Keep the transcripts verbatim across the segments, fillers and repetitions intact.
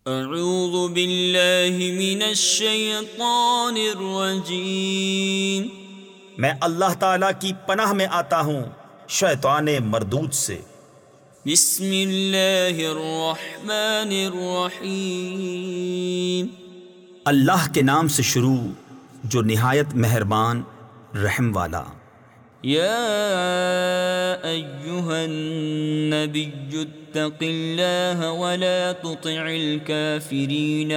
اعوذ باللہ من الشیطان الرجیم، میں اللہ تعالیٰ کی پناہ میں آتا ہوں شیطان مردود سے۔ بسم اللہ الرحمن الرحیم، اللہ کے نام سے شروع جو نہایت مہربان رحم والا۔ یا ایہا النبی اتق اللہ ولا تطع الكافرین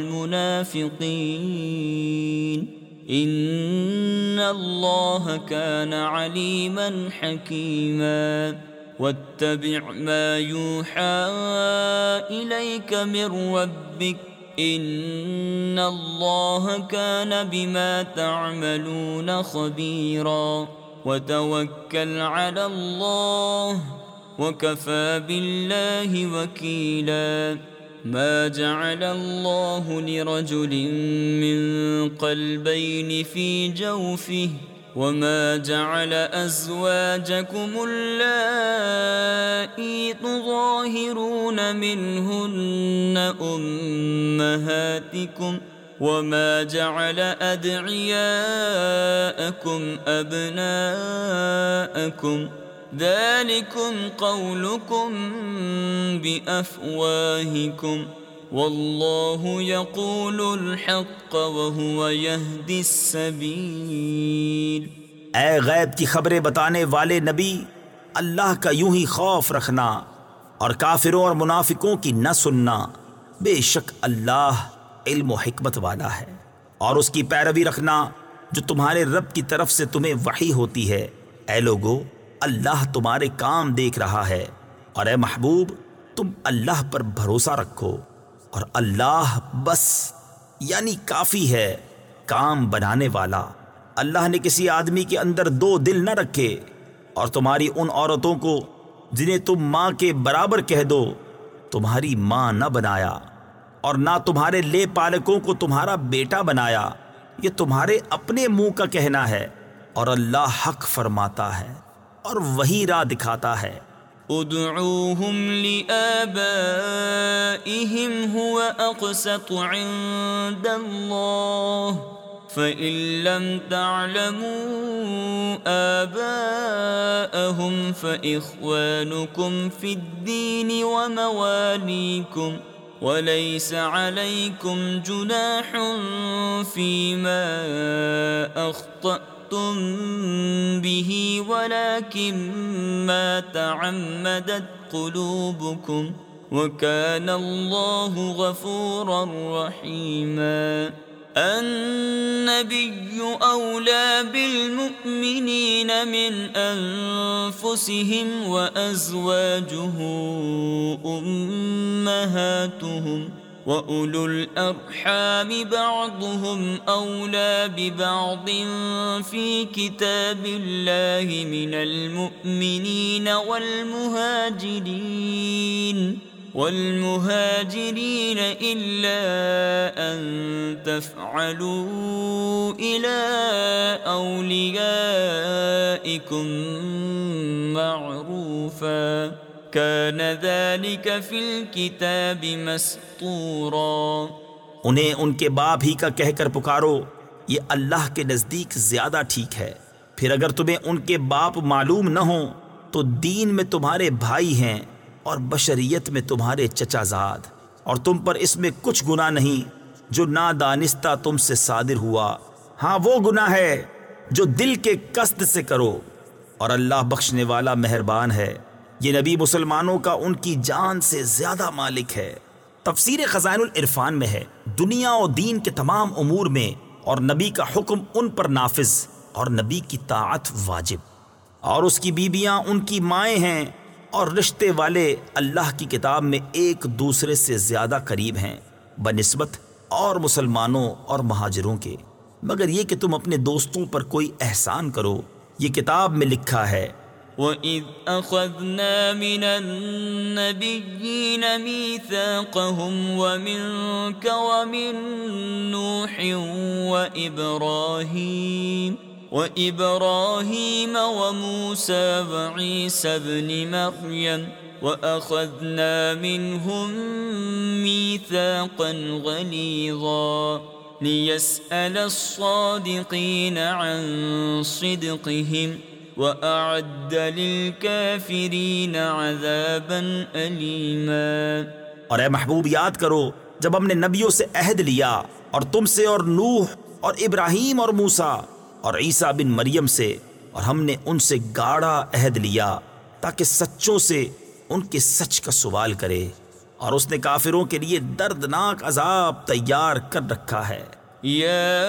والمنافقین ان اللہ کان علیما حکیما واتبع ما یوحى الیک من ربک ان اللہ کان بما تعملون خبیرا وتوکل علی اللہ وَكَفَى بِاللَّهِ وَكِيلًا مَا جَعَلَ اللَّهُ لِرَجُلٍ مِّن قَلْبَيْنِ فِي جَوْفِهِ وَمَا جَعَلَ أَزْوَاجَكُمُ اللَّائِي تُظَاهِرُونَ مِنْهُنَّ أُمَّهَاتِكُمْ وَمَا جَعَلَ أَدْعِيَاءَكُمْ أَبْنَاءَكُمْ ذَلِكُمْ قَوْلُكُمْ بِأَفْوَاهِكُمْ وَاللَّهُ يَقُولُ الْحَقَّ وَهُوَ يَهْدِي السَّبِيلَ۔ اے غیب کی خبریں بتانے والے نبی، اللہ کا یوں ہی خوف رکھنا اور کافروں اور منافقوں کی نہ سننا، بے شک اللہ علم و حکمت والا ہے، اور اس کی پیروی رکھنا جو تمہارے رب کی طرف سے تمہیں وحی ہوتی ہے۔ اے لوگو، اللہ تمہارے کام دیکھ رہا ہے، اور اے محبوب تم اللہ پر بھروسہ رکھو، اور اللہ بس یعنی کافی ہے کام بنانے والا۔ اللہ نے کسی آدمی کے اندر دو دل نہ رکھے، اور تمہاری ان عورتوں کو جنہیں تم ماں کے برابر کہہ دو تمہاری ماں نہ بنایا، اور نہ تمہارے لے پالکوں کو تمہارا بیٹا بنایا۔ یہ تمہارے اپنے منہ کا کہنا ہے، اور اللہ حق فرماتا ہے اور وہی راہ دکھاتا ہے۔ ادعوهم لآبائهم هو أقسط عند الله فإن لم تعلموا آباءهم فإخوانكم في الدين ومواليكم وليس عليكم جناح فيما أخطأتم به ولكن ما تعمدت قلوبكم وكان الله غفورا رحيما۔ النبي أولى بالمؤمنين من أنفسهم وأزواجه أمهاتهم وَأُولُو الْأَرْحَامِ بَعْضُهُمْ أَوْلَى بِبَعْضٍ فِي كِتَابِ اللَّهِ مِنَ الْمُؤْمِنِينَ وَالْمُهَاجِرِينَ وَالْمُهَاجِرِينَ إِلَّا أَن تَفْعَلُوا إِلَى أَوْلِيَائِكُمْ مَعْرُوفًا كَانَ ذَلِكَ فِي الْكِتَابِ مَسْطُورًا۔ انہیں ان کے باپ ہی کا کہہ کر پکارو، یہ اللہ کے نزدیک زیادہ ٹھیک ہے۔ پھر اگر تمہیں ان کے باپ معلوم نہ ہوں تو دین میں تمہارے بھائی ہیں اور بشریت میں تمہارے چچا زاد، اور تم پر اس میں کچھ گناہ نہیں جو نادانستہ تم سے صادر ہوا، ہاں وہ گناہ ہے جو دل کے قصد سے کرو، اور اللہ بخشنے والا مہربان ہے۔ یہ نبی مسلمانوں کا ان کی جان سے زیادہ مالک ہے۔ تفسیر خزائن العرفان میں ہے، دنیا و دین کے تمام امور میں اور نبی کا حکم ان پر نافذ اور نبی کی طاعت واجب، اور اس کی بیویاں ان کی مائیں ہیں، اور رشتے والے اللہ کی کتاب میں ایک دوسرے سے زیادہ قریب ہیں بنسبت اور مسلمانوں اور مہاجروں کے، مگر یہ کہ تم اپنے دوستوں پر کوئی احسان کرو، یہ کتاب میں لکھا ہے۔ وَإِذْ أَخَذْنَا مِنَ النَّبِيِّينَ مِيثَاقَهُمْ وَمِنْكَ وَمِنْ نُوحٍ وَإِبْرَاهِيمَ وَإِبْرَاهِيمَ وَمُوسَى وَعِيسَى ابْنِ مَرْيَمَ وَأَخَذْنَا مِنْهُمْ مِيثَاقًا غَلِيظًا لِيَسْأَلَ الصَّادِقِينَ عَنْ صِدْقِهِمْ وَأَعَدَّ لِلْكَافِرِينَ عَذَابًا أَلِيمًا۔ اور اے محبوب یاد کرو جب ہم نے نبیوں سے عہد لیا، اور تم سے اور نوح اور ابراہیم اور موسیٰ اور عیسیٰ بن مریم سے، اور ہم نے ان سے گاڑھا عہد لیا تاکہ سچوں سے ان کے سچ کا سوال کرے، اور اس نے کافروں کے لیے دردناک عذاب تیار کر رکھا ہے۔ یا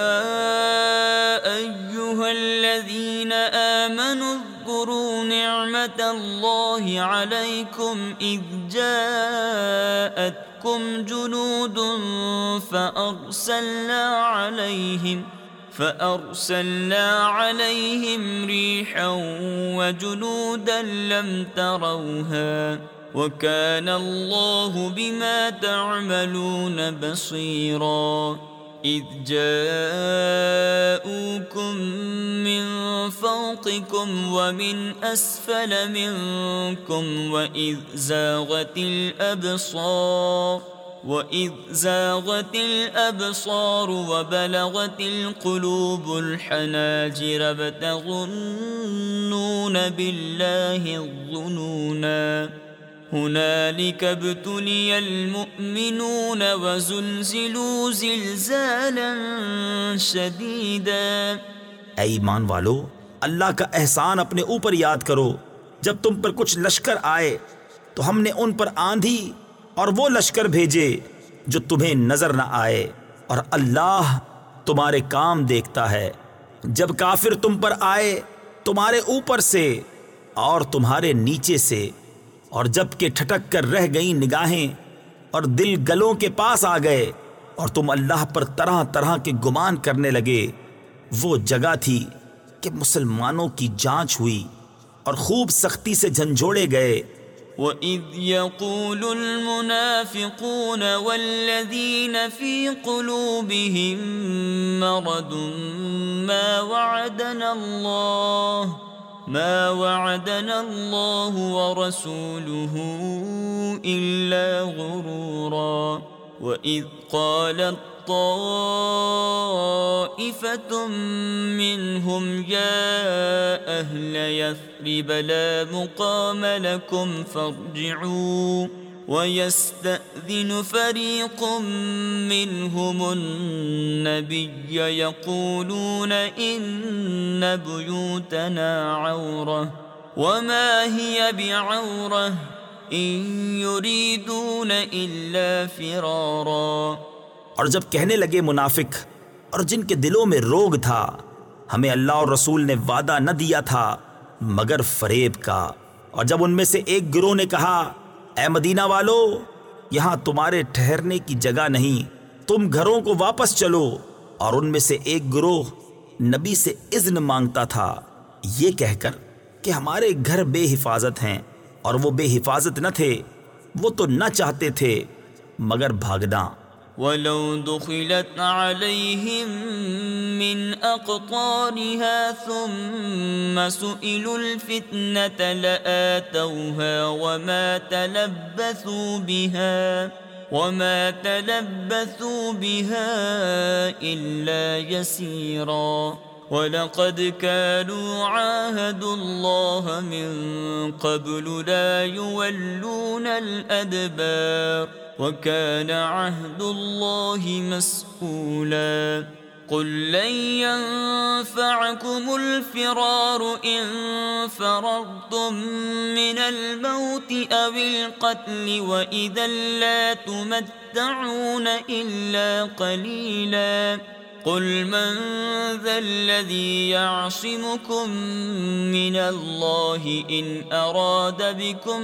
ایہا الذین آمنوا اذکروا نعمت اللہ علیکم اذ جاءتکم جنود فأرسلنا علیہم فأرسلنا عليهم ريحا وجنودا لم تروها وكان الله بما تعملون بصيرا إذ جاءوكم من فوقكم ومن أسفل منكم وإذ زاغت الأبصار وَإِذْ زَاغَتِ الْأَبْصَارُ وَبَلَغَتِ الْقُلُوبُ الْحَنَاجِرَ وَتَظُنُّونَ بِاللَّهِ الظُّنُونَا هُنَالِكَ ابْتُلِيَ الْمُؤْمِنُونَ وَزُلْزِلُوا زِلْزَالًا شَدِيدًا۔ اے ایمان والو، اللہ کا احسان اپنے اوپر یاد کرو۔ جب تم پر کچھ لشکر آئے تو ہم نے ان پر آندھی اور وہ لشکر بھیجے جو تمہیں نظر نہ آئے، اور اللہ تمہارے کام دیکھتا ہے۔ جب کافر تم پر آئے تمہارے اوپر سے اور تمہارے نیچے سے، اور جب کہ ٹھٹک کر رہ گئیں نگاہیں اور دل گلوں کے پاس آ گئے، اور تم اللہ پر طرح طرح کے گمان کرنے لگے، وہ جگہ تھی کہ مسلمانوں کی جانچ ہوئی اور خوب سختی سے جھنجھوڑے گئے۔ وَإِذْ يَقُولُ الْمُنَافِقُونَ وَالَّذِينَ فِي قُلُوبِهِم مَّرَضٌ مَّا وَعَدَنَا اللَّهُ مَا وَعَدَنَا اللَّهُ وَرَسُولُهُ إِلَّا غُرُورًا وَإِذْ قَالَتْ طَائِفَةٌ مِّنْهُمْ يَا أَهْلَ يَثْرِبَ لَا مُقَامَ لَكُمْ فَارْجِعُوا وَيَسْتَأْذِنُ فَرِيقٌ مِّنْهُمُ النَّبِيَّ يَقُولُونَ إِنَّ بُيُوتَنَا عَوْرَةٌ وَمَا هِيَ بِعَوْرَةٍ إِن يُرِيدُونَ إِلَّا فِرَارًا۔ اور جب کہنے لگے منافق اور جن کے دلوں میں روگ تھا، ہمیں اللہ اور رسول نے وعدہ نہ دیا تھا مگر فریب کا، اور جب ان میں سے ایک گروہ نے کہا اے مدینہ والو، یہاں تمہارے ٹھہرنے کی جگہ نہیں، تم گھروں کو واپس چلو، اور ان میں سے ایک گروہ نبی سے اذن مانگتا تھا یہ کہہ کر کہ ہمارے گھر بے حفاظت ہیں، اور وہ بے حفاظت نہ تھے، وہ تو نہ چاہتے تھے مگر بھاگنا۔ وَلَوْ دُخِلَتْ عَلَيْهِمْ مِنْ أَقْطَارِهَا ثُمَّ سُئِلُوا الْفِتْنَةَ لَآتَوْهَا وَمَا تَلَبَّثُوا بِهَا وَمَا تَلَبَّثُوا بِهَا إِلَّا يَسِيرًا وَلَقَدْ كَانُوا عَاهَدُوا اللَّهَ مِنْ قَبْلُ لَا يُوَلُّونَ الْأَدْبَارَ وَكَانَ عَهْدُ اللَّهِ مَسْئُولًا قُلْ لَنْ يَنْفَعَكُمُ الْفِرَارُ إِنْ فَرَرْتُمْ مِنَ الْمَوْتِ أَوِ الْقَتْلِ وَإِذًا لَا تُمَتَّعُونَ إِلَّا قَلِيلًا قُلْ مَنْ ذَا الَّذِي يَعْصِمُكُمْ مِنَ اللَّهِ إِنْ أَرَادَ بِكُمْ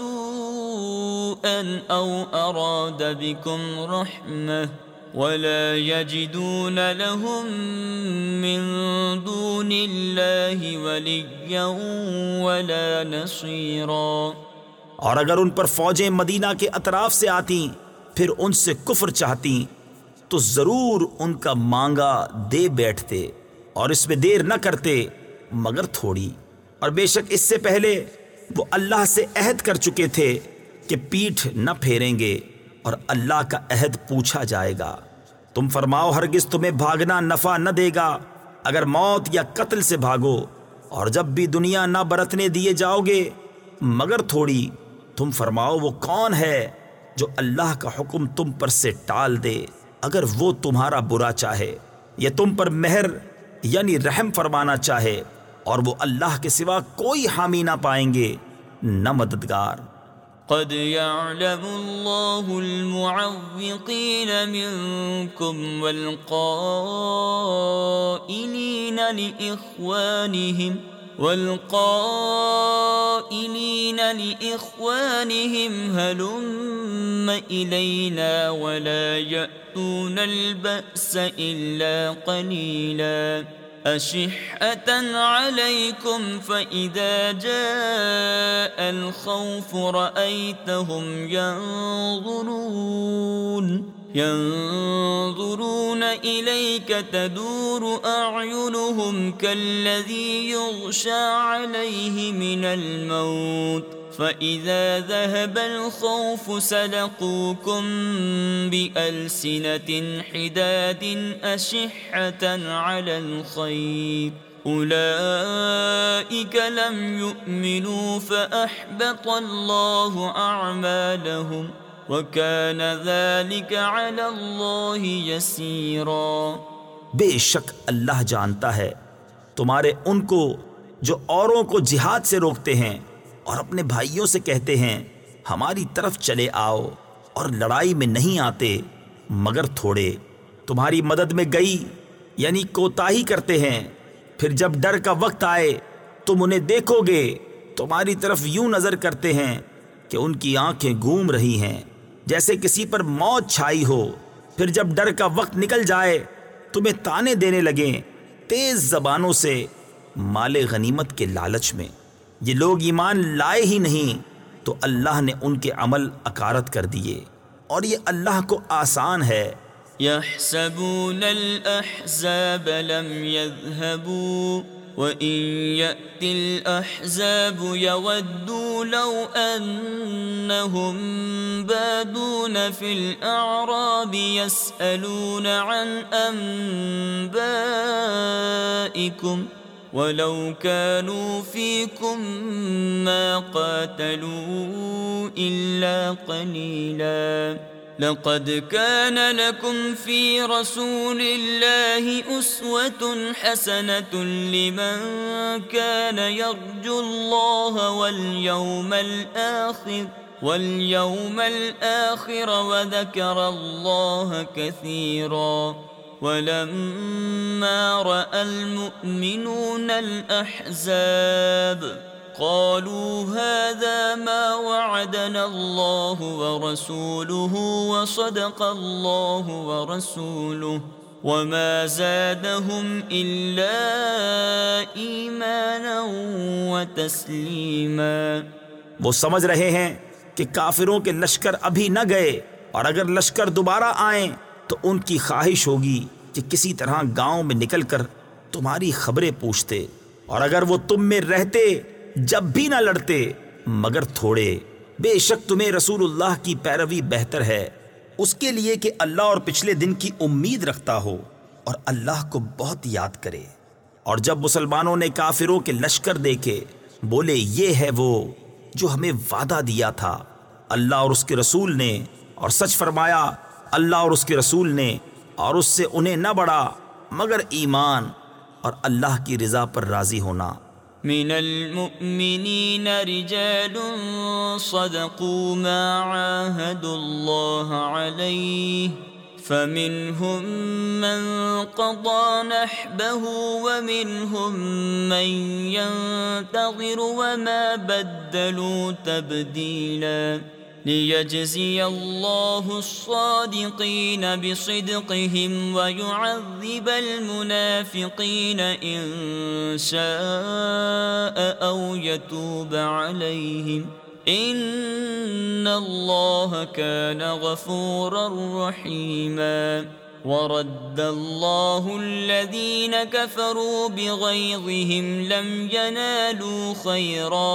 سُوءًا أَوْ أَرَادَ بِكُمْ رَحْمَةً وَلَا يَجِدُونَ لَهُم مِّن دُونِ اللَّهِ وَلِيًّا وَلَا نَصِيرًا۔ اور اگر ان پر فوجیں مدینہ کے اطراف سے آتیں پھر ان سے کفر چاہتیں تو ضرور ان کا مانگا دے بیٹھتے، اور اس میں دیر نہ کرتے مگر تھوڑی، اور بے شک اس سے پہلے وہ اللہ سے عہد کر چکے تھے کہ پیٹھ نہ پھیریں گے اور اللہ کا عہد پوچھا جائے گا۔ تم فرماؤ ہرگز تمہیں بھاگنا نفع نہ دے گا اگر موت یا قتل سے بھاگو، اور جب بھی دنیا نہ برتنے دیے جاؤ گے مگر تھوڑی۔ تم فرماؤ وہ کون ہے جو اللہ کا حکم تم پر سے ٹال دے اگر وہ تمہارا برا چاہے، یا تم پر مہر یعنی رحم فرمانا چاہے، اور وہ اللہ کے سوا کوئی حامی نہ پائیں گے نہ مددگار۔ قد يعلم الله المعوقين منكم والقائلين لإخوانهم والقائلين لإخوانهم هلم إلينا ولا يأتون البأس إلا قليلا أشحة عليكم فإذا جاء الخوف رأيتهم ينظرون ينظرون إليك تدور أعينهم كالذي يغشى عليه من الموت فإذا ذهب الخوف سلقوكم بألسنة حداد أشحة على الخير أولئك لم يؤمنوا فأحبط الله أعمالهم وَكَانَ ذَلِكَ عَلَى اللَّهِ يَسِيرًا۔ بے شک اللہ جانتا ہے تمہارے ان کو جو اوروں کو جہاد سے روکتے ہیں اور اپنے بھائیوں سے کہتے ہیں ہماری طرف چلے آؤ، اور لڑائی میں نہیں آتے مگر تھوڑے۔ تمہاری مدد میں گئی یعنی کوتاہی کرتے ہیں، پھر جب ڈر کا وقت آئے تم انہیں دیکھو گے تمہاری طرف یوں نظر کرتے ہیں کہ ان کی آنکھیں گھوم رہی ہیں جیسے کسی پر موت چھائی ہو، پھر جب ڈر کا وقت نکل جائے تمہیں تانے دینے لگیں تیز زبانوں سے مال غنیمت کے لالچ میں۔ یہ لوگ ایمان لائے ہی نہیں تو اللہ نے ان کے عمل اکارت کر دیے، اور یہ اللہ کو آسان ہے۔ يحسبون الأحزاب لم يذهبوا وَإِن يَأْتِ الْأَحْزَابُ يَوَدُّوا لَوْ أَنَّهُمْ بَادُونَ فِي الْأَعْرَابِ يَسْأَلُونَ عَنْ أَنْبَائِكُمْ وَلَوْ كَانُوا فِيكُمْ مَا قَاتَلُوا إِلَّا قَلِيلًا لقد كان لكم في رسول الله أسوة حسنة لمن كان يرجو الله واليوم الآخر واليوم الآخر وذكر الله كثيرا ولما رأى المؤمنون الأحزاب قالوا هذا ما وعدنا الله ورسوله وصدق الله ورسوله وما زادهم إلا إيمانا وتسليما۔ وہ سمجھ رہے ہیں کہ کافروں کے لشکر ابھی نہ گئے، اور اگر لشکر دوبارہ آئیں تو ان کی خواہش ہوگی کہ کسی طرح گاؤں میں نکل کر تمہاری خبریں پوچھتے، اور اگر وہ تم میں رہتے جب بھی نہ لڑتے مگر تھوڑے۔ بے شک تمہیں رسول اللہ کی پیروی بہتر ہے اس کے لیے کہ اللہ اور پچھلے دن کی امید رکھتا ہو اور اللہ کو بہت یاد کرے۔ اور جب مسلمانوں نے کافروں کے لشکر دیکھے بولے یہ ہے وہ جو ہمیں وعدہ دیا تھا اللہ اور اس کے رسول نے، اور سچ فرمایا اللہ اور اس کے رسول نے، اور اس سے انہیں نہ بڑھا مگر ایمان اور اللہ کی رضا پر راضی ہونا۔ من المؤمنين رجال صدقوا ما عاهدوا الله عليه فمنهم من قضى نحبه ومنهم من ينتظر وما بدلوا تبديلا ليجزي الله الصادقين بصدقهم ويعذب المنافقين إن شاء أو يتوب عليهم إن الله كان غفورا رحيما۔ ورد الله الذين كفروا بغيظهم لم ينالوا خيرا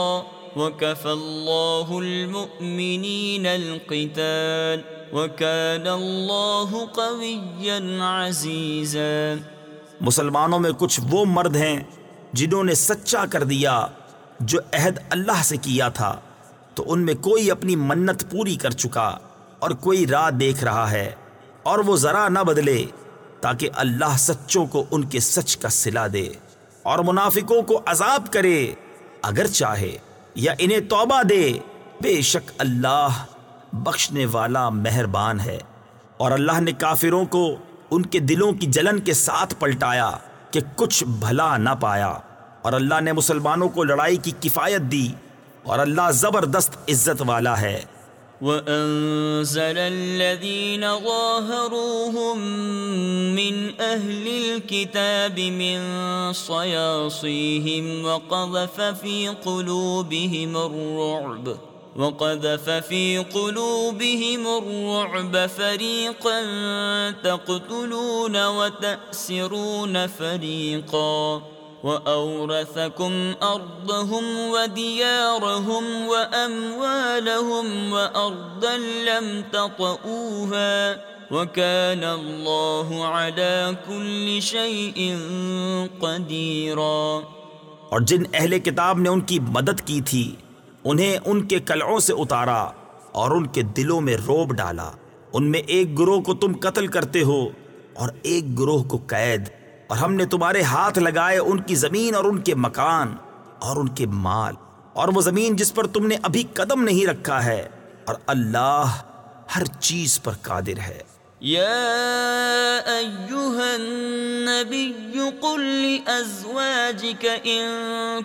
وكفى الله المؤمنين القتال وكان الله قويا عزيزا۔ مسلمانوں میں کچھ وہ مرد ہیں جنہوں نے سچا کر دیا جو عہد اللہ سے کیا تھا، تو ان میں کوئی اپنی منت پوری کر چکا اور کوئی راہ دیکھ رہا ہے، اور وہ ذرا نہ بدلے تاکہ اللہ سچوں کو ان کے سچ کا صلہ دے اور منافقوں کو عذاب کرے اگر چاہے، یا انہیں توبہ دے، بے شک اللہ بخشنے والا مہربان ہے۔ اور اللہ نے کافروں کو ان کے دلوں کی جلن کے ساتھ پلٹایا کہ کچھ بھلا نہ پایا، اور اللہ نے مسلمانوں کو لڑائی کی کفایت دی، اور اللہ زبردست عزت والا ہے۔ وَأَنزَلَ الَّذِينَ ظَاهَرُوهُم مِّنْ أَهْلِ الْكِتَابِ مِنْ صَيَاصِيهِمْ وَقَذَفَ فِي قُلُوبِهِمُ الرُّعْبَ وَقَذَفَ فِي قُلُوبِهِمُ الرُّعْبَ فَرِيقًا تَقْتُلُونَ وَتَأْسِرُونَ فَرِيقًا وَأَوْرَثَكُمْ أَرْضَهُمْ وَدِيَارَهُمْ وَأَمْوَالَهُمْ وَأَرْضًا لَّمْ تَطَئُوهَا وَكَانَ اللَّهُ عَلَى كُلِّ شَيْءٍ قَدِيرًا۔ اور جن اہل کتاب نے ان کی مدد کی تھی انہیں ان کے قلعوں سے اتارا اور ان کے دلوں میں روب ڈالا۔ ان میں ایک گروہ کو تم قتل کرتے ہو اور ایک گروہ کو قید، اور ہم نے تمہارے ہاتھ لگائے ان کی زمین اور ان کے مکان اور ان کے مال، اور وہ زمین جس پر تم نے ابھی قدم نہیں رکھا ہے، اور اللہ ہر چیز پر قادر ہے۔ يا أيها النبي قل لأزواجك إن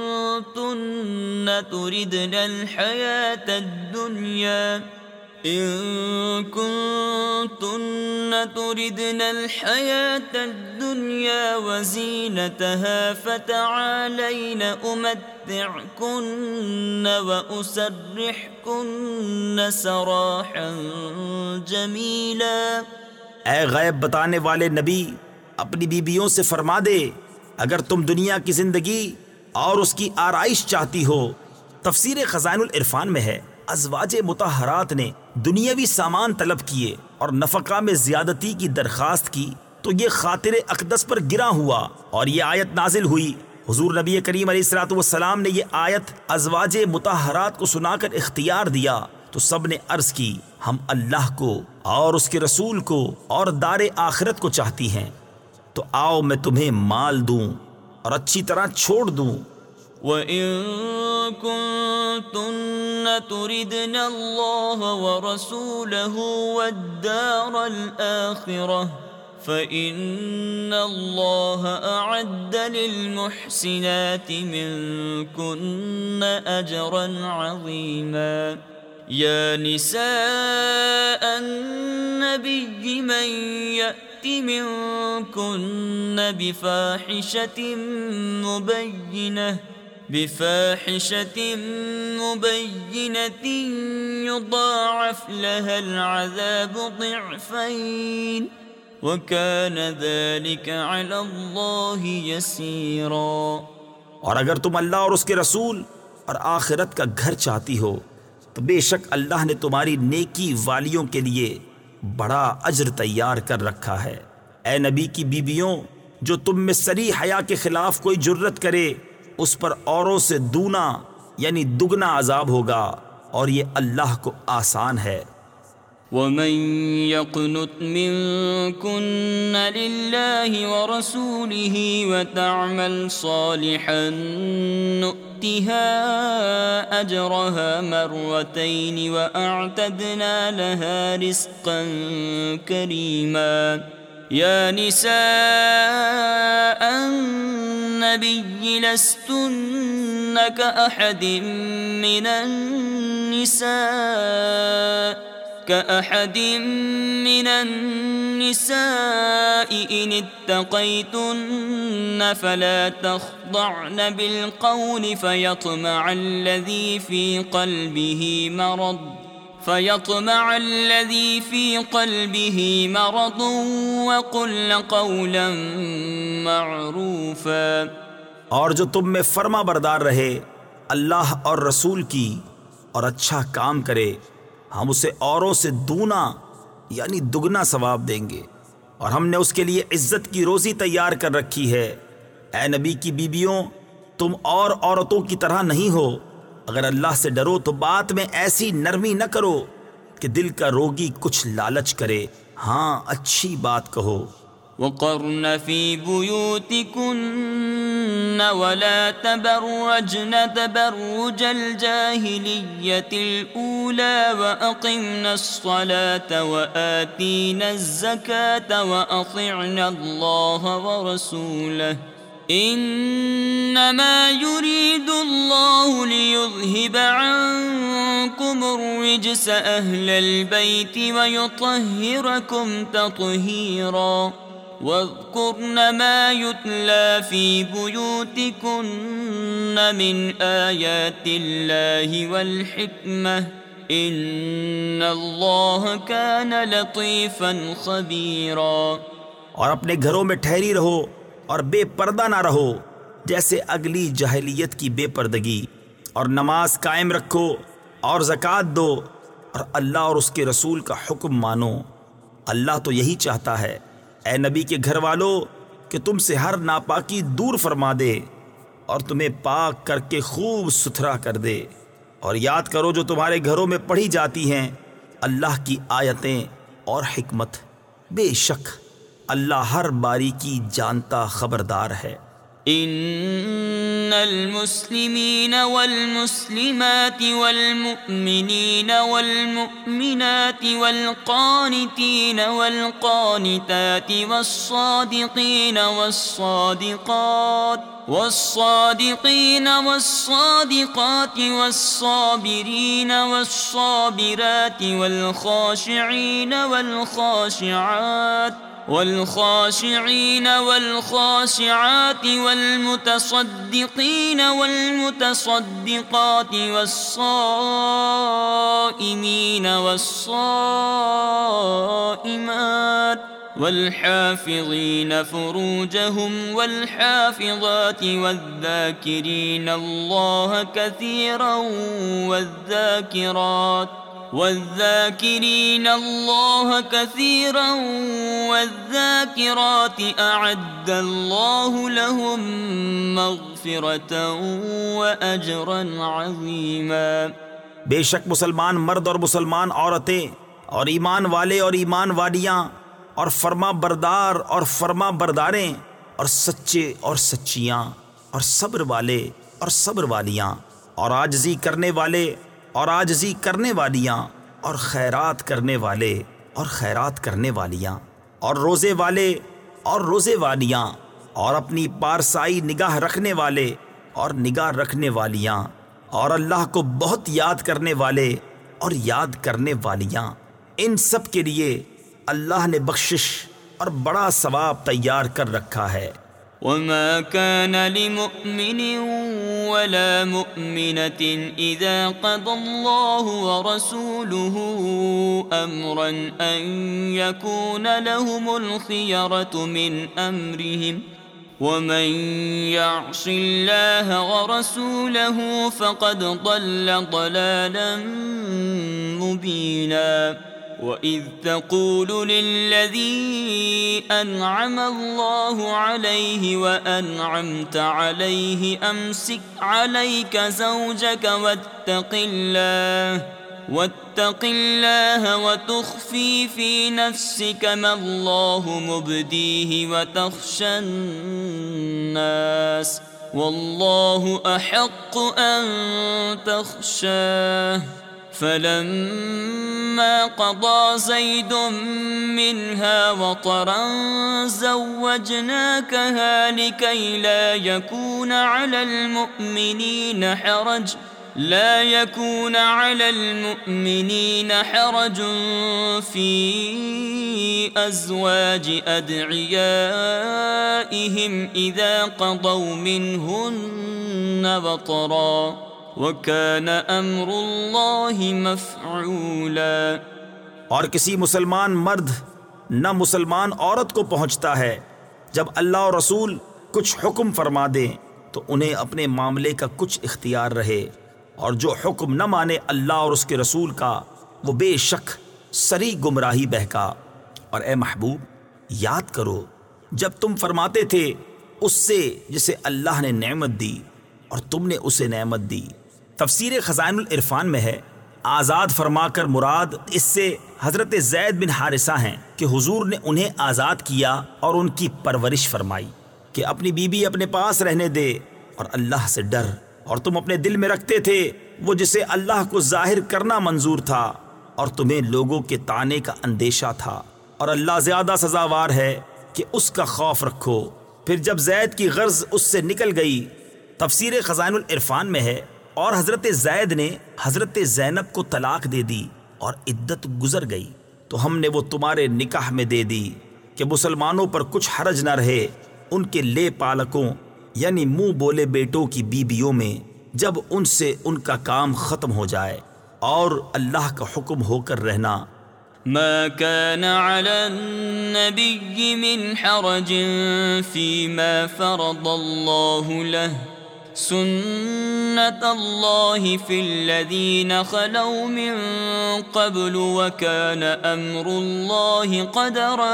كنتن تردن الحياة الدنيا إن كنتن تردن الحياة الدنيا وزينتها فتعالين أمتعكن وأسرحكن سراحا جميلا۔ اے غیب بتانے والے نبی، اپنی بیویوں سے فرما دے اگر تم دنیا کی زندگی اور اس کی آرائش چاہتی ہو۔ تفسیر خزائن العرفان میں ہے ازواج مطہرات نے دنیاوی سامان طلب کیے اور نفقہ میں زیادتی کی درخواست کی تو یہ خاطر اقدس پر گرا ہوا اور یہ آیت نازل ہوئی۔ حضور نبی کریم علیہ الصلوۃ والسلام نے یہ آیت ازواج مطہرات کو سنا کر اختیار دیا تو سب نے عرض کی ہم اللہ کو اور اس کے رسول کو اور دار آخرت کو چاہتی ہیں، تو آؤ میں تمہیں مال دوں اور اچھی طرح چھوڑ دوں۔ وَإِن كُنتُنَّ تُرِدْنَ اللَّهَ وَرَسُولَهُ وَالدَّارَ الْآخِرَةَ فَإِنَّ اللَّهَ أَعَدَّ لِلْمُحْسِنَاتِ مِنكُنَّ أَجْرًا عَظِيمًا۔ يَا نِسَاءَ النَّبِيِّ مَن يَأْتِ مِنكُنَّ بِفَاحِشَةٍ مُبَيِّنَةٍ بفاحشة مبينة يضاعف لها العذاب ضعفين وكان ذلك على الله يسيرا۔ اور اگر تم اللہ اور اس کے رسول اور آخرت کا گھر چاہتی ہو تو بے شک اللہ نے تمہاری نیکی والیوں کے لیے بڑا اجر تیار کر رکھا ہے۔ اے نبی کی بیویوں، جو تم میں سری حیا کے خلاف کوئی جرت کرے اس پر اوروں سے دونا یعنی دگنا عذاب ہوگا، اور یہ اللہ کو آسان ہے۔ وَمَن يَقْنُتْ مِنكُنَّ لِلَّهِ وَرَسُولِهِ وَتَعْمَلْ صَالِحًا نُؤْتِهَا أَجْرَهَا مَرَّتَيْنِ وَأَعْتَدْنَا لَهَا رِزْقًا كَرِيمًا۔ يا نساء النبي لستن كأحد من النساء كأحد من النساء إن اتقيتن فلا تخضعن بالقول فيطمع الذي في قلبه مرض فيطمع الذي في قلبه مرض وقلن قولا معروفا۔ اور جو تم میں فرما بردار رہے اللہ اور رسول کی اور اچھا کام کرے ہم اسے اوروں سے دونا یعنی دگنا ثواب دیں گے، اور ہم نے اس کے لیے عزت کی روزی تیار کر رکھی ہے۔ اے نبی کی بیویوں، تم اور عورتوں کی طرح نہیں ہو، اگر اللہ سے ڈرو تو بات میں ایسی نرمی نہ کرو کہ دل کا روگی کچھ لالچ کرے، ہاں اچھی بات کہو۔ وقرن في بيوتكن ولا تبرجن تبرج الجاهلية الأولى وأقمنا الصلاة وآتينا الزكاة وأطعنا الله ورسوله إنما يريد الله ليذهب عنكم الرجس أهل البيت ويطهركم تطهيرا واذكرن ما يتلى في بيوتكن من آيات الله والحكمة إن الله كان لطيفا خبيرا۔ اور اپنے گھروں میں ٹھہری رہو اور بے پردہ نہ رہو جیسے اگلی جاہلیت کی بے پردگی، اور نماز قائم رکھو اور زکوٰۃ دو اور اللہ اور اس کے رسول کا حکم مانو۔ اللہ تو یہی چاہتا ہے اے نبی کے گھر والو کہ تم سے ہر ناپاکی دور فرما دے اور تمہیں پاک کر کے خوب ستھرا کر دے، اور یاد کرو جو تمہارے گھروں میں پڑھی جاتی ہیں اللہ کی آیتیں اور حکمت، بے شک اللہ ہر باریکی جانتا خبردار ہے۔ ان المسلمین والمسلمات والمؤمنین والمؤمنات والقانتین والقانتات والصادقین والصادقات والصادقین والصادقات والصابرین والصابرات والخاشعین والخاشعات والخاشعين والخاشعات والمتصدقين والمتصدقات والصائمين والصائمات والحافظين فروجهم والحافظات والذاكرين الله كثيرا والذاكرات والذاكرين الله كثيرا والذاكرات أعد الله لهم مغفرة وأجرا عظيما۔ بے شک مسلمان مرد اور مسلمان عورتیں اور ایمان والے اور ایمان والیاں اور فرما بردار اور فرما برداریں اور سچے اور سچیاں اور صبر والے اور صبر والیاں اور عاجزی کرنے والے اور عاجزی کرنے والیاں اور خیرات کرنے والے اور خیرات کرنے والیاں اور روزے والے اور روزے والیاں اور اپنی پارسائی نگاہ رکھنے والے اور نگاہ رکھنے والیاں اور اللہ کو بہت یاد کرنے والے اور یاد کرنے والیاں، ان سب کے لیے اللہ نے بخشش اور بڑا ثواب تیار کر رکھا ہے۔ وما كان لمؤمن ولا مؤمنة إذا قضى الله ورسوله أمرا أن يكون لهم الخيرة من أمرهم ومن يعص الله ورسوله فقد ضل ضلالا مبينا۔ وَإِذْ تَقُولُ لِلَّذِي أَنْعَمَ اللَّهُ عَلَيْهِ وَأَنْعَمْتَ عَلَيْهِ أَمْسِكْ عَلَيْكَ زَوْجَكَ وَاتَّقِ اللَّهَ وَاتَّقِ اللَّهَ وَتُخْفِي فِي نَفْسِكَ مَا اللَّهُ مُبْدِيهِ وَتَخْشَى النَّاسَ وَاللَّهُ أَحَقُّ أَن تَخْشَاهُ فلما قضى زيد منها وطرا زوجناكها لكي لا يكون على المؤمنين حرج لا يكون على المؤمنين حرج في أزواج أدعيائهم إذا قضوا منهن وطرا وَكَانَ أَمْرُ اللَّهِ مَفْعُولًا۔ اور کسی مسلمان مرد نہ مسلمان عورت کو پہنچتا ہے جب اللہ اور رسول کچھ حکم فرما دیں تو انہیں اپنے معاملے کا کچھ اختیار رہے، اور جو حکم نہ مانے اللہ اور اس کے رسول کا وہ بے شک سری گمراہی بہکا۔ اور اے محبوب یاد کرو جب تم فرماتے تھے اس سے جسے اللہ نے نعمت دی اور تم نے اسے نعمت دی۔ تفسیر خزائن العرفان میں ہے آزاد فرما کر مراد اس سے حضرت زید بن حارثہ ہیں کہ حضور نے انہیں آزاد کیا اور ان کی پرورش فرمائی کہ اپنی بیوی اپنے پاس رہنے دے اور اللہ سے ڈر، اور تم اپنے دل میں رکھتے تھے وہ جسے اللہ کو ظاہر کرنا منظور تھا اور تمہیں لوگوں کے طعنے کا اندیشہ تھا، اور اللہ زیادہ سزاوار ہے کہ اس کا خوف رکھو۔ پھر جب زید کی غرض اس سے نکل گئی، تفسیر خزائن العرفان میں ہے اور حضرت زید نے حضرت زینب کو طلاق دے دی اور عدت گزر گئی تو ہم نے وہ تمہارے نکاح میں دے دی کہ مسلمانوں پر کچھ حرج نہ رہے ان کے لے پالکوں یعنی منہ بولے بیٹوں کی بیویوں میں جب ان سے ان کا کام ختم ہو جائے، اور اللہ کا حکم ہو کر رہنا۔ ما كان على النبي من حرج فيما فرض الله له سنة الله في الذين خلوا من قبل وكان أمر الله قدرا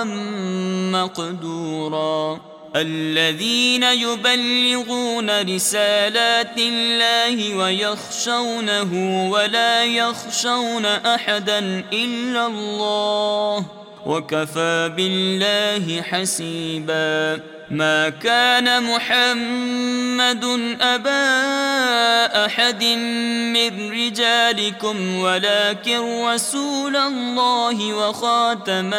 مقدورا الذين يبلغون رسالات الله ويخشونه ولا يخشون أحدا إلا الله وكفى بالله حسيبا ما كان محمد أبا أحد من رجالكم ولكن رسول الله وخاتم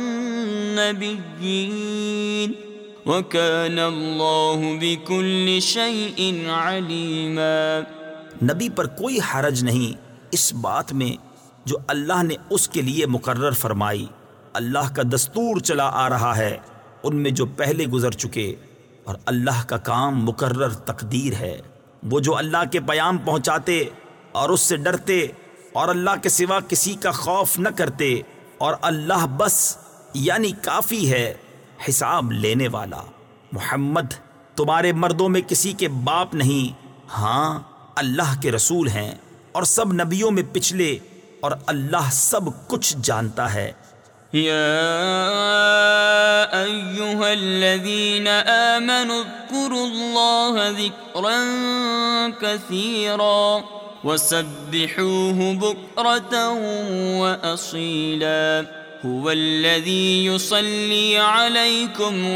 النبيين وَكَانَ اللَّهُ بِكُلِّ شَيْءٍ عَلِيمًا۔ نبی پر کوئی حرج نہیں اس بات میں جو اللہ نے اس کے لیے مقرر فرمائی۔ اللہ کا دستور چلا آ رہا ہے ان میں جو پہلے گزر چکے، اور اللہ کا کام مقرر تقدیر ہے۔ وہ جو اللہ کے پیام پہنچاتے اور اس سے ڈرتے اور اللہ کے سوا کسی کا خوف نہ کرتے، اور اللہ بس یعنی کافی ہے حساب لینے والا۔ محمد تمہارے مردوں میں کسی کے باپ نہیں، ہاں اللہ کے رسول ہیں اور سب نبیوں میں پچھلے، اور اللہ سب کچھ جانتا ہے۔ یا ایہا الذین آمنوا اذکروا اللہ ذکرا کثیرا وسبحوه بکرة وأصیلا هو الذي يصلي عليكم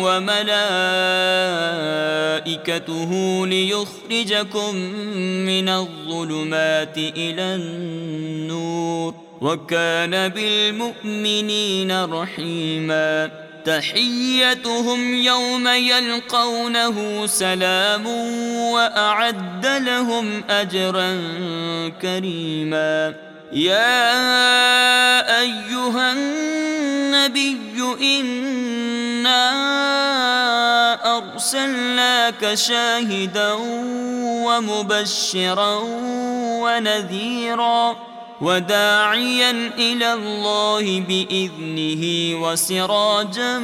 وملائكته ليخرجكم من الظلمات إلى النور وكان بالمؤمنين رحيما تحيتهم يوم يلقونه سلام وأعد لهم أجرا كريما يا أيها النبي إنا أرسلناك شاهدا ومبشرا ونذيرا وداعيا إلى الله بإذنه وسراجا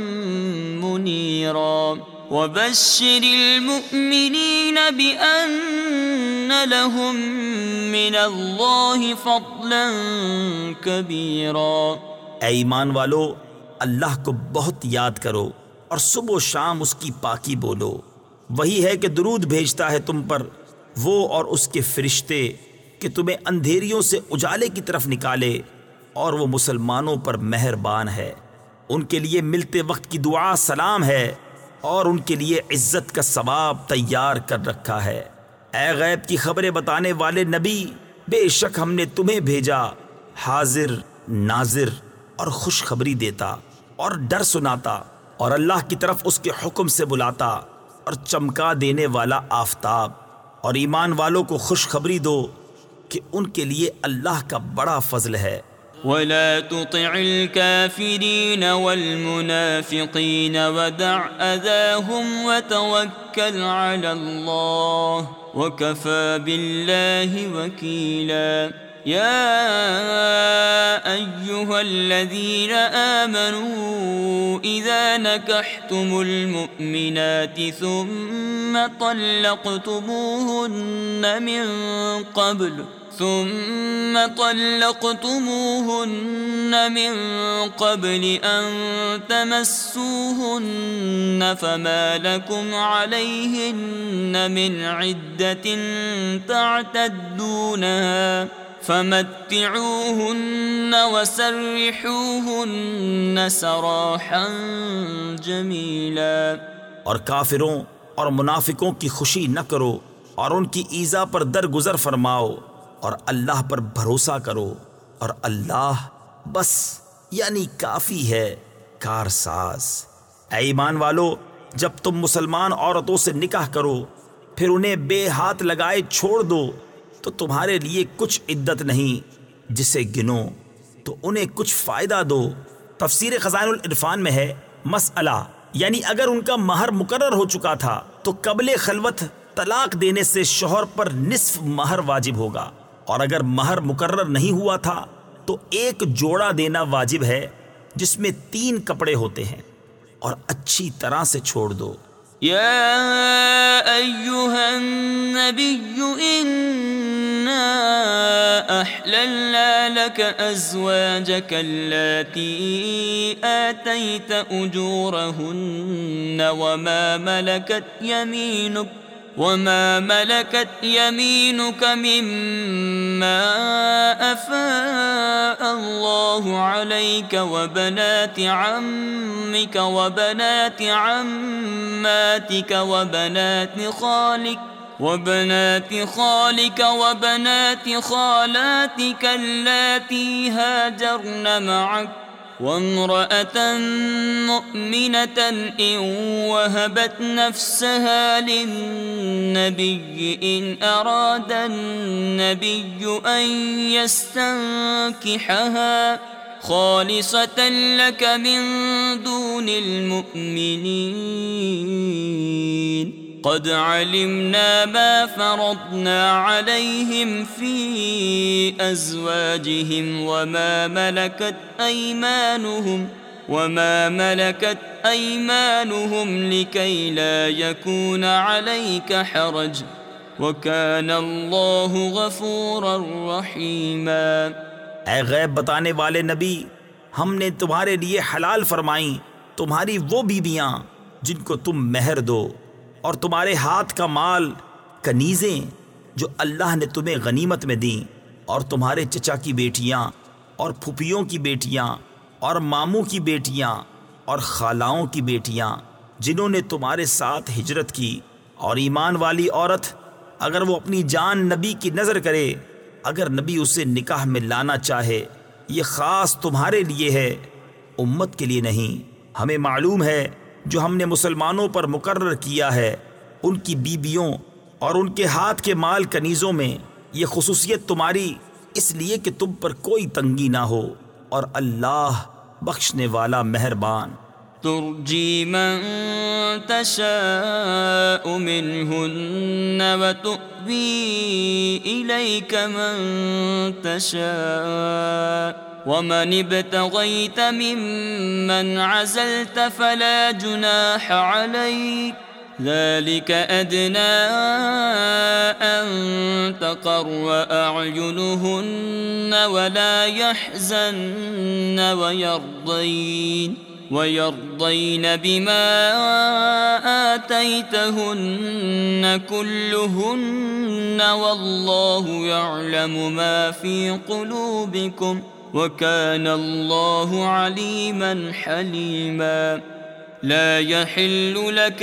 منيرا وبشر المؤمنين بأن لهم من الله فضلا كبيرا۔ اے ایمان والو اللہ کو بہت یاد کرو اور صبح و شام اس کی پاکی بولو۔ وہی ہے کہ درود بھیجتا ہے تم پر وہ اور اس کے فرشتے کہ تمہیں اندھیریوں سے اجالے کی طرف نکالے، اور وہ مسلمانوں پر مہربان ہے۔ ان کے لیے ملتے وقت کی دعا سلام ہے، اور ان کے لیے عزت کا ثواب تیار کر رکھا ہے۔ اے غیب کی خبریں بتانے والے نبی، بے شک ہم نے تمہیں بھیجا حاضر ناظر اور خوشخبری دیتا اور ڈر سناتا، اور اللہ کی طرف اس کے حکم سے بلاتا اور چمکا دینے والا آفتاب، اور ایمان والوں کو خوشخبری دو کہ ان کے لیے اللہ کا بڑا فضل ہے۔ ولا تطع الكافرين والمنافقين ودع أذاهم وتوكل على الله وكفى بالله وكيلا۔ يا أيها الذين آمنوا إذا نكحتم المؤمنات ثم طلقتموهن من قبل ثم طلقتموهن من قبل أن تمسوهن فما لكم عليهن من عدة تعتدونها فمتعوهن وسرحوهن سراحا جمیلا۔ اور کافروں اور منافقوں کی خوشی نہ کرو اور ان کی ایذا پر درگزر فرماؤ اور اللہ پر بھروسہ کرو اور اللہ بس یعنی کافی ہے کارساز۔ اے ایمان والو، جب تم مسلمان عورتوں سے نکاح کرو پھر انہیں بے ہاتھ لگائے چھوڑ دو تو تمہارے لیے کچھ عدت نہیں جسے گنو تو انہیں کچھ فائدہ دو۔ تفسیر خزائن العرفان میں ہے مسئلہ یعنی اگر ان کا مہر مقرر ہو چکا تھا تو قبل خلوت طلاق دینے سے شوہر پر نصف مہر واجب ہوگا، اور اگر مہر مقرر نہیں ہوا تھا تو ایک جوڑا دینا واجب ہے جس میں تین کپڑے ہوتے ہیں، اور اچھی طرح سے چھوڑ دو۔ يا أيها النبي إنا أحللنا لك أزواجك اللاتي آتيت أجورهن وما ملكت يمينك وما ملكت يمينك مما أفاء الله عليك وبنات عمك وبنات عماتك وبنات خالك وبنات خالك وبنات خالاتك اللاتي هاجرن معك وامرأة مؤمنة إن وهبت نفسها للنبي إن أراد النبي أن يستنكحها خالصة لك من دون المؤمنين قد علمنا ما فرضنا عليهم في أزواجهم وما ملكت أيمانهم وما ملكت أيمانهم لكي لا يكون عليك حرج وكان الله غفورا رحيما۔ اے غیب بتانے والے نبی، ہم نے تمہارے لیے حلال فرمائیں تمہاری وہ بیویاں جن کو تم مہر دو، اور تمہارے ہاتھ کا مال کنیزیں جو اللہ نے تمہیں غنیمت میں دیں، اور تمہارے چچا کی بیٹیاں اور پھوپھیوں کی بیٹیاں اور ماموں کی بیٹیاں اور خالاؤں کی بیٹیاں جنہوں نے تمہارے ساتھ ہجرت کی، اور ایمان والی عورت اگر وہ اپنی جان نبی کی نظر کرے اگر نبی اسے نکاح میں لانا چاہے، یہ خاص تمہارے لیے ہے، امت کے لیے نہیں۔ ہمیں معلوم ہے جو ہم نے مسلمانوں پر مقرر کیا ہے ان کی بیبیوں اور ان کے ہاتھ کے مال کنیزوں میں، یہ خصوصیت تمہاری اس لیے کہ تم پر کوئی تنگی نہ ہو، اور اللہ بخشنے والا مہربان۔ ترجی من تشاء منهن وتؤوی الیک من تشاء ومن ابتغيت ممن عزلت فلا جناح عليك ذلك أدنى أن تقر أعينهن ولا يحزن ويرضين ويرضين بما آتيتهن كلهن والله يعلم ما في قلوبكم وكان الله عليما حليما۔ لا يحل لك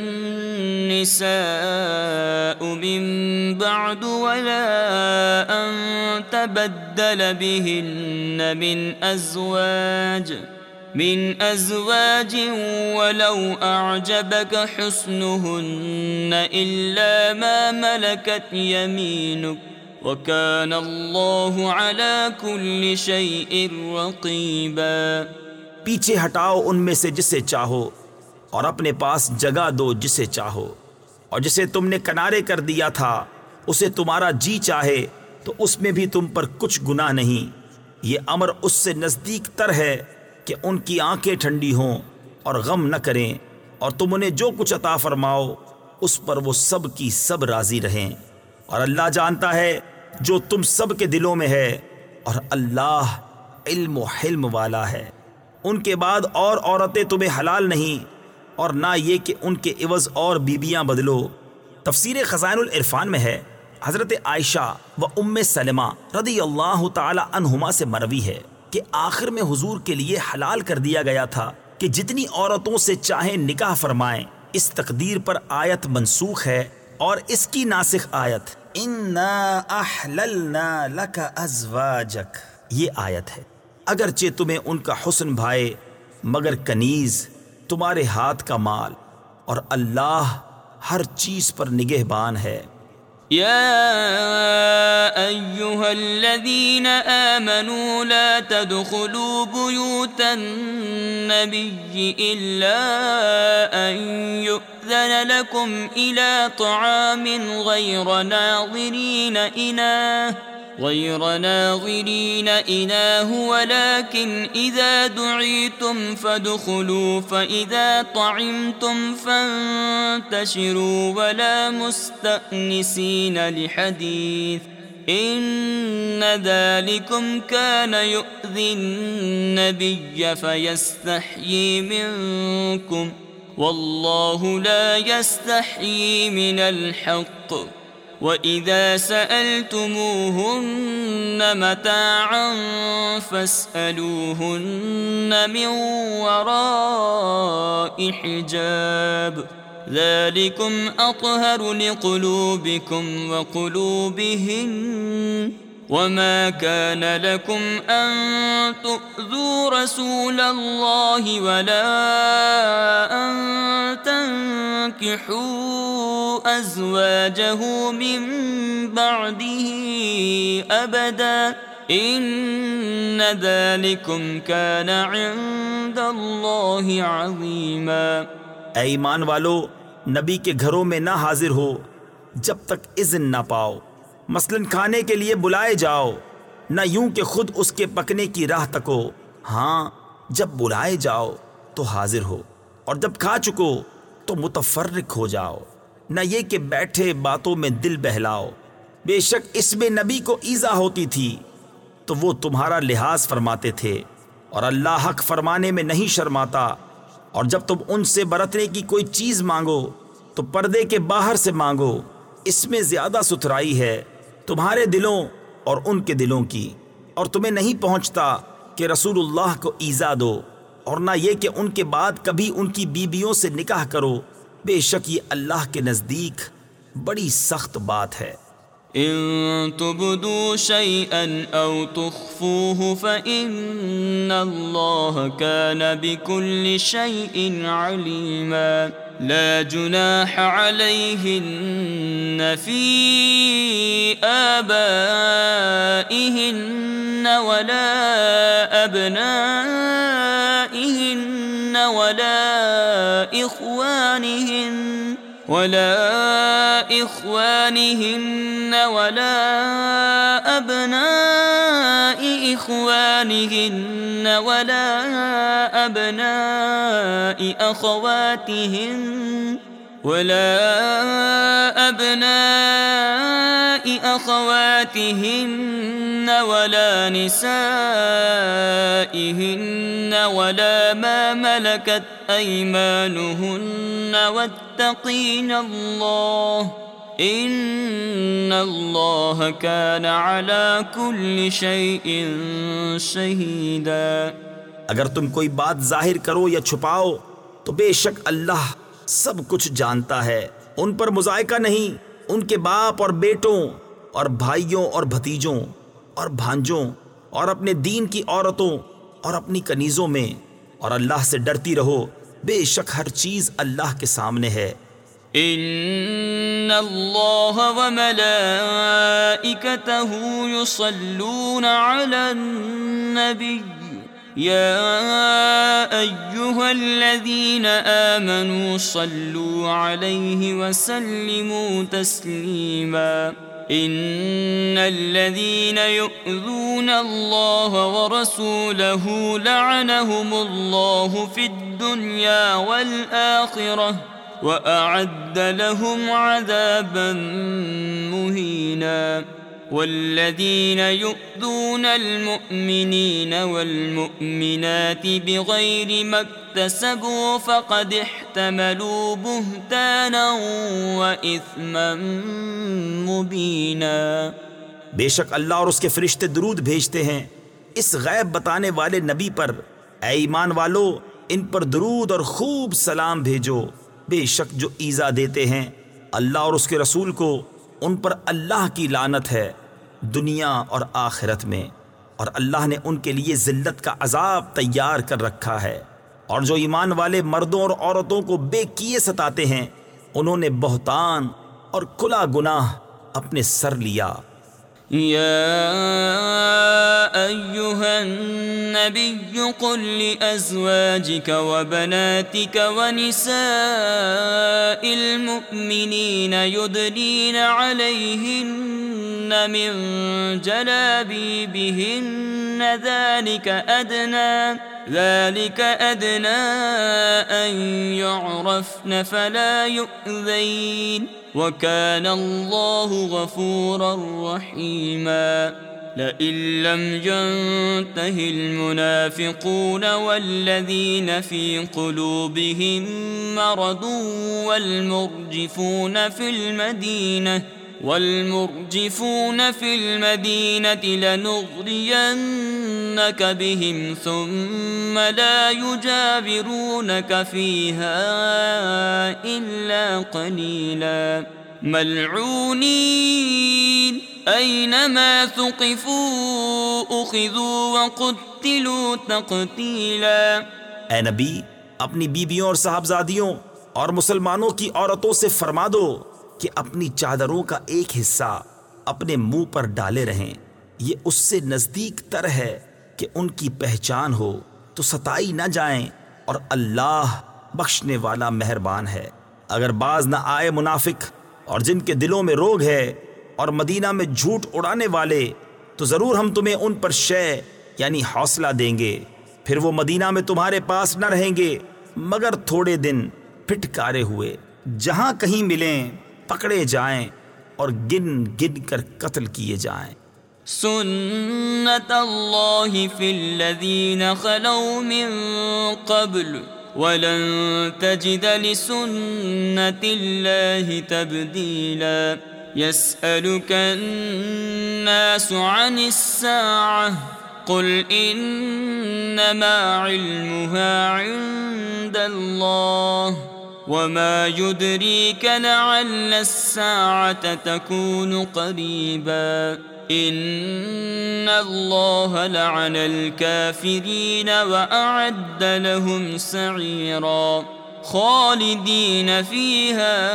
النساء من بعد ولا أن تبدل بهن من أزواج من أزواج ولو أعجبك حسنهن إلا ما ملكت يمينك وَكَانَ اللَّهُ عَلَى كُلِّ شَيْءٍ رَقِيبًا۔ پیچھے ہٹاؤ ان میں سے جسے چاہو اور اپنے پاس جگہ دو جسے چاہو، اور جسے تم نے کنارے کر دیا تھا اسے تمہارا جی چاہے تو اس میں بھی تم پر کچھ گناہ نہیں۔ یہ امر اس سے نزدیک تر ہے کہ ان کی آنکھیں ٹھنڈی ہوں اور غم نہ کریں، اور تم انہیں جو کچھ عطا فرماؤ اس پر وہ سب کی سب راضی رہیں، اور اللہ جانتا ہے جو تم سب کے دلوں میں ہے، اور اللہ علم و حلم والا ہے۔ ان کے بعد اور عورتیں تمہیں حلال نہیں، اور نہ یہ کہ ان کے عوض اور بیبیاں بدلو۔ تفسیر خزائن العرفان میں ہے، حضرت عائشہ و ام سلمہ رضی اللہ تعالی عنہما سے مروی ہے کہ آخر میں حضور کے لیے حلال کر دیا گیا تھا کہ جتنی عورتوں سے چاہیں نکاح فرمائیں۔ اس تقدیر پر آیت منسوخ ہے، اور اس کی ناسخ آیت اِنَّا أَحْلَلْنَا لَكَ أَزْوَاجَكَ یہ آیت ہے۔ اگرچہ تمہیں ان کا حسن بھائے، مگر کنیز تمہارے ہاتھ کا مال، اور اللہ ہر چیز پر نگہبان ہے۔ يا أيها الذين آمنوا لا تدخلوا بيوت النبي إلا أن يؤذن لكم إلى طعام غير ناظرين إناه غير ناظرين إناه ولكن إذا دعيتم فادخلوا فإذا طعمتم فانتشروا ولا مستأنسين لحديث إن ذلكم كان يؤذي النبي فيستحيي منكم والله لا يستحيي من الحق وَإِذَا سَأَلْتُمُوهُنَّ مَتَاعًا فَاسْأَلُوهُنَّ مِنْ وَرَاءِ حِجَابٍ ذَلِكُمْ أَطْهَرُ لِقُلُوبِكُمْ وَقُلُوبِهِنَّ وَمَا كَانَ لَكُمْ أَن تُؤْذُوا رَسُولَ اللَّهِ وَلَا أَن تَنكِحُوا أَزْوَاجَهُ مِن بَعْدِهِ أَبَدًا إِنَّ ذَلِكُمْ كَانَ عِندَ اللَّهِ عَظِيمًا۔ اے ایمان والو، نبی کے گھروں میں نہ حاضر ہو جب تک اذن نہ پاؤ، مثلاً کھانے کے لیے بلائے جاؤ، نہ یوں کہ خود اس کے پکنے کی راہ تکو، ہاں جب بلائے جاؤ تو حاضر ہو، اور جب کھا چکو تو متفرق ہو جاؤ، نہ یہ کہ بیٹھے باتوں میں دل بہلاؤ۔ بے شک اس میں نبی کو ایذا ہوتی تھی تو وہ تمہارا لحاظ فرماتے تھے، اور اللہ حق فرمانے میں نہیں شرماتا۔ اور جب تم ان سے برتنے کی کوئی چیز مانگو تو پردے کے باہر سے مانگو، اس میں زیادہ ستھرائی ہے تمہارے دلوں اور ان کے دلوں کی، اور تمہیں نہیں پہنچتا کہ رسول اللہ کو ایذا دو، اور نہ یہ کہ ان کے بعد کبھی ان کی بیویوں سے نکاح کرو، بے شک یہ اللہ کے نزدیک بڑی سخت بات ہے۔ إن تبدوا شيئا أو تخفوه فإن الله كان بكل شيء عليما لا جناح عليهن في آبائهن ولا أبنائهن ولا إخوانهن ولا إخوانهن ولا أبناء إخوانهن ولا أبناء أخواتهن ولا أبناء أخواتهن ولا نسائهن ولا ما ملكت أيمانهن واتقين الله إن الله كان على كل شيء شهيدا۔ اگر تم کوئی بات ظاہر کرو یا چھپاؤ تو بے شک اللہ سب کچھ جانتا ہے۔ ان پر مضائقہ نہیں، ان کے باپ اور بیٹوں اور بھائیوں اور بھتیجوں اور بھانجوں اور اپنے دین کی عورتوں اور اپنی کنیزوں میں، اور اللہ سے ڈرتی رہو، بے شک ہر چیز اللہ کے سامنے ہے۔ ان اللہ وملائکتہ یصلون علی النبی یا ایہا الذین آمنوا صلوا علیہ وسلموا تسلیما۔ إن الذين يؤذون الله ورسوله لعنهم الله في الدنيا والآخرة وأعد لهم عذابا مهينا والذين يؤذون المؤمنين والمؤمنات بغير ما اكتسبوا فقد احتملوا بهتانا وإثما مبينا۔ بے شک اللہ اور اس کے فرشتے درود بھیجتے ہیں اس غیب بتانے والے نبی پر۔ اے ایمان والو، ان پر درود اور خوب سلام بھیجو۔ بے شک جو ایذا دیتے ہیں اللہ اور اس کے رسول کو، ان پر اللہ کی لعنت ہے دنیا اور آخرت میں، اور اللہ نے ان کے لیے ذلت کا عذاب تیار کر رکھا ہے۔ اور جو ایمان والے مردوں اور عورتوں کو بے کیے ستاتے ہیں انہوں نے بہتان اور کھلا گناہ اپنے سر لیا۔ يا أيها النبي قل لأزواجك وبناتك ونساء المؤمنين يدنين عليهن من جلابيبهن ذلك أدنى ذلك أدنى أن يعرفن فلا يؤذين وَكَانَ اللَّهُ غَفُورًا رَحِيمًا۔ لَئِن لَّمْ يَنْتَهِ الْمُنَافِقُونَ وَالَّذِينَ فِي قُلُوبِهِم مَّرَضٌ وَالْمُرْجِفُونَ فِي الْمَدِينَةِ والمرجفون في المدينة لنغرينك بهم ثم لا يجاورونك فيها إلا قليلا ملعونين أينما ثقفوا أخذوا وقتلوا تقتيلا۔ اے نبی، اپنی بیویوں اور صاحبزادیوں اور مسلمانوں کی عورتوں سے فرما دو کہ اپنی چادروں کا ایک حصہ اپنے منہ پر ڈالے رہیں، یہ اس سے نزدیک تر ہے کہ ان کی پہچان ہو تو ستائی نہ جائیں، اور اللہ بخشنے والا مہربان ہے۔ اگر باز نہ آئے منافق اور جن کے دلوں میں روگ ہے اور مدینہ میں جھوٹ اڑانے والے، تو ضرور ہم تمہیں ان پر شے یعنی حوصلہ دیں گے، پھر وہ مدینہ میں تمہارے پاس نہ رہیں گے مگر تھوڑے دن پھٹکارے ہوئے، جہاں کہیں ملیں پکڑے جائیں اور گن گن کر قتل کیے جائیں۔ سنت اللہ فی الذین خلو من قبل ولن تجد لسنت اللہ تبدیلا۔ يسألك الناس عن الساعة قل إنما علمها عند الله وما يدريك لعل الساعة تكون قريبا إن الله لعن الكافرين وأعد لهم سعيرا خالدين فيها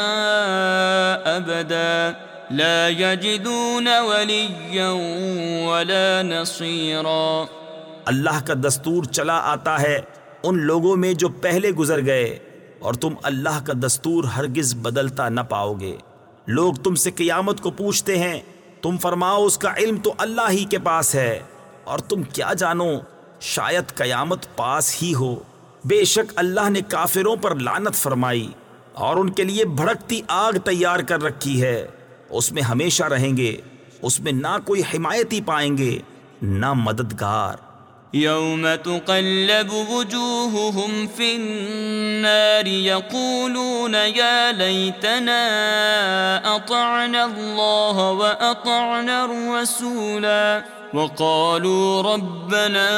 أبدا لا يجدون وليا ولا نصيرا۔ اللہ کا دستور چلا آتا ہے ان لوگوں میں جو پہلے گزر گئے، اور تم اللہ کا دستور ہرگز بدلتا نہ پاؤ گے۔ لوگ تم سے قیامت کو پوچھتے ہیں، تم فرماؤ اس کا علم تو اللہ ہی کے پاس ہے، اور تم کیا جانو شاید قیامت پاس ہی ہو۔ بے شک اللہ نے کافروں پر لعنت فرمائی اور ان کے لیے بھڑکتی آگ تیار کر رکھی ہے، اس میں ہمیشہ رہیں گے، اس میں نہ کوئی حمایتی پائیں گے نہ مددگار۔ يوم تقلب وجوههم في النار يقولون يا ليتنا أطعنا الله وأطعنا الرسولا وقالوا ربنا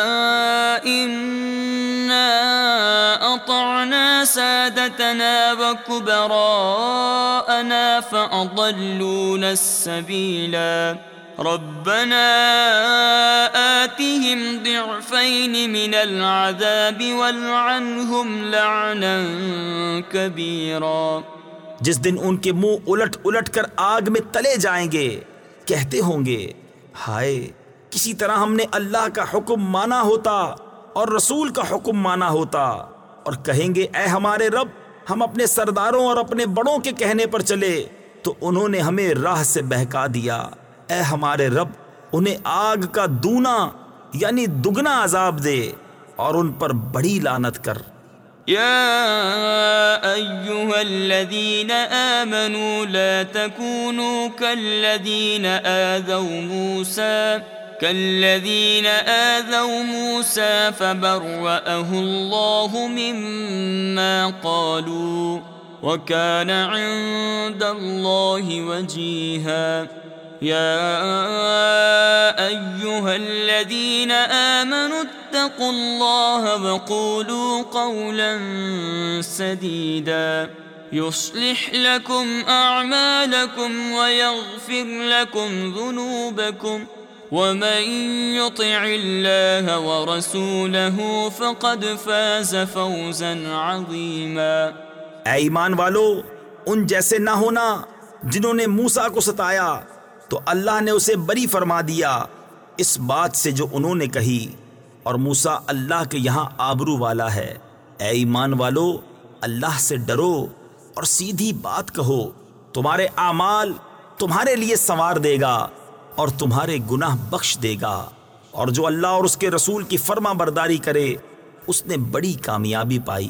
إنا أطعنا سادتنا وكبراءنا فأضلونا السبيلا ربنا آتهم ضعفين من العذاب والعنهم لعنا كبيرا۔ جس دن ان کے منہ الٹ الٹ کر آگ میں تلے جائیں گے، کہتے ہوں گے ہائے کسی طرح ہم نے اللہ کا حکم مانا ہوتا اور رسول کا حکم مانا ہوتا، اور کہیں گے اے ہمارے رب، ہم اپنے سرداروں اور اپنے بڑوں کے کہنے پر چلے تو انہوں نے ہمیں راہ سے بہکا دیا۔ اے ہمارے رب، انہیں آگ کا دونا یعنی دگنا عذاب دے اور ان پر بڑی لعنت کر۔ يا أيها الذين آمنوا لا تكونوا كالذين آذوا موسى كالذين آذوا موسى فبرأه الله مما قالوا وكان عند الله وجيها۔ يا أيها الذين آمنوا اتقوا الله وقولوا قولا سديدا يصلح لكم أعمالكم ويغفر لكم ذنوبكم ومن يطع الله ورسوله فقد فاز فوزا عظيما۔ اے ایمان والو، ان جیسے نہ ہونا جنہوں نے موسیٰ کو ستایا تو اللہ نے اسے بری فرما دیا اس بات سے جو انہوں نے کہی، اور موسیٰ اللہ کے یہاں آبرو والا ہے۔ اے ایمان والو، اللہ سے ڈرو اور سیدھی بات کہو، تمہارے اعمال تمہارے لیے سنوار دے گا اور تمہارے گناہ بخش دے گا، اور جو اللہ اور اس کے رسول کی فرما برداری کرے اس نے بڑی کامیابی پائی۔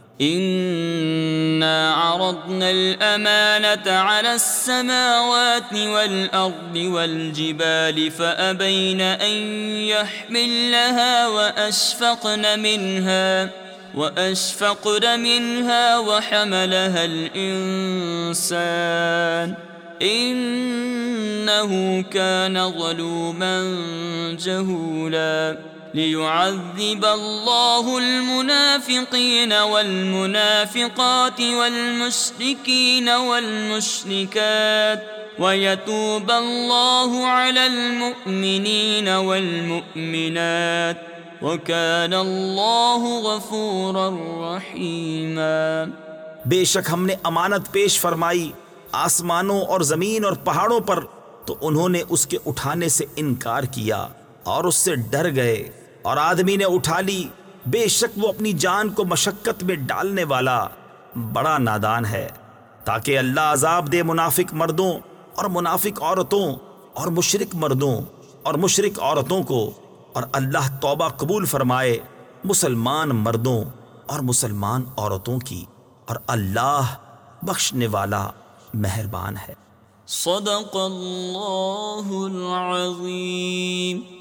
إنا عرضنا الأمانة على السماوات والأرض والجبال فأبين أن يحملنها وأشفقن منها وأشفقن منها وحملها الإنسان إنه كان ظلوما جهولا۔ ليعذب الله المنافقين والمنافقات والمشركين والمشركات ويتوب الله على المؤمنين والمؤمنات وكان الله غفورا رحيما۔ بے شک ہم نے امانت پیش فرمائی آسمانوں اور زمین اور پہاڑوں پر، تو انہوں نے اس کے اٹھانے سے انکار کیا اور اس سے ڈر گئے، اور آدمی نے اٹھا لی، بے شک وہ اپنی جان کو مشقت میں ڈالنے والا بڑا نادان ہے، تاکہ اللہ عذاب دے منافق مردوں اور منافق عورتوں اور مشرک مردوں اور مشرک عورتوں کو، اور اللہ توبہ قبول فرمائے مسلمان مردوں اور مسلمان عورتوں کی، اور اللہ بخشنے والا مہربان ہے۔ صدق اللہ العظیم۔